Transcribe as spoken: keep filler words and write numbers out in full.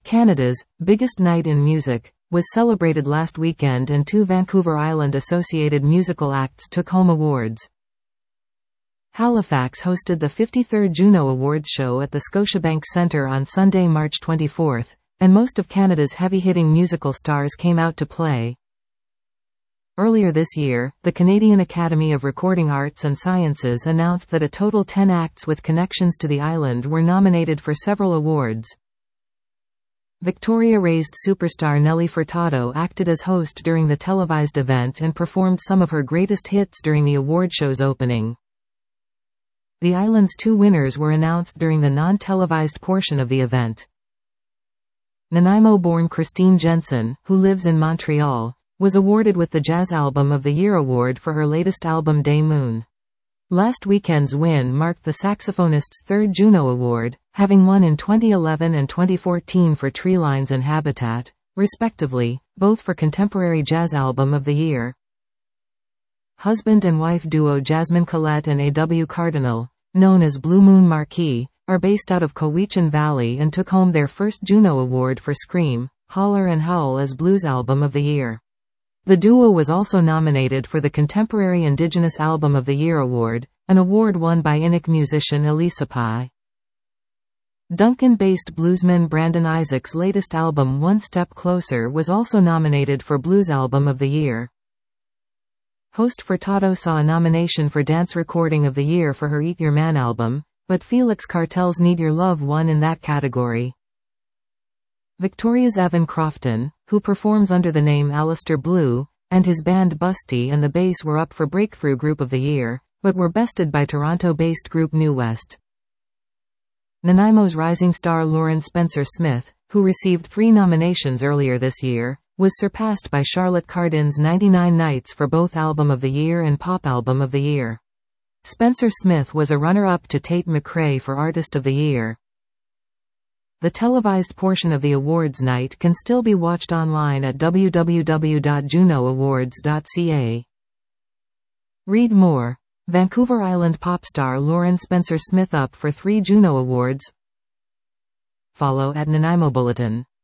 Canada's biggest night in music was celebrated last weekend and two Vancouver Island-associated musical acts took home awards. Halifax hosted the fifty-third Juno Awards show at the Scotiabank Centre on Sunday, March twenty-fourth, and most of Canada's heavy-hitting musical stars came out to play. Earlier this year, the Canadian Academy of Recording Arts and Sciences announced that a total ten acts with connections to the island were nominated for several awards. Victoria-raised superstar Nelly Furtado acted as host during the televised event and performed some of her greatest hits during the award show's opening. The island's two winners were announced during the non-televised portion of the event. Nanaimo-born Christine Jensen, who lives in Montreal, was awarded with the Jazz Album of the Year award for her latest album Day Moon. Last weekend's win marked the saxophonist's third Juno Award, having won in twenty eleven and twenty fourteen for Treelines and Habitat, respectively, both for Contemporary Jazz Album of the Year. Husband and wife duo Jasmine Collette and A W Cardinal, known as Blue Moon Marquee, are based out of Cowichan Valley and took home their first Juno Award for Scream, Holler and Howl as Blues Album of the Year. The duo was also nominated for the Contemporary Indigenous Album of the Year award, an award won by Inuk musician Elisa Pai. Duncan-based bluesman Brandon Isaac's latest album One Step Closer was also nominated for Blues Album of the Year. Host Furtado saw a nomination for Dance Recording of the Year for her Eat Your Man album, but Felix Cartel's Need Your Love won in that category. Victoria's Evan Crofton, who performs under the name Alistair Blue, and his band Busty and the Bass were up for Breakthrough Group of the Year, but were bested by Toronto-based group New West. Nanaimo's rising star Lauren Spencer Smith, who received three nominations earlier this year, was surpassed by Charlotte Cardin's ninety-nine Nights for both Album of the Year and Pop Album of the Year. Spencer Smith was a runner-up to Tate McRae for Artist of the Year. The televised portion of the awards night can still be watched online at w w w dot juno awards dot c a. Read more. Vancouver Island pop star Lauren Spencer Smith up for three Juno Awards. Follow at Nanaimo Bulletin.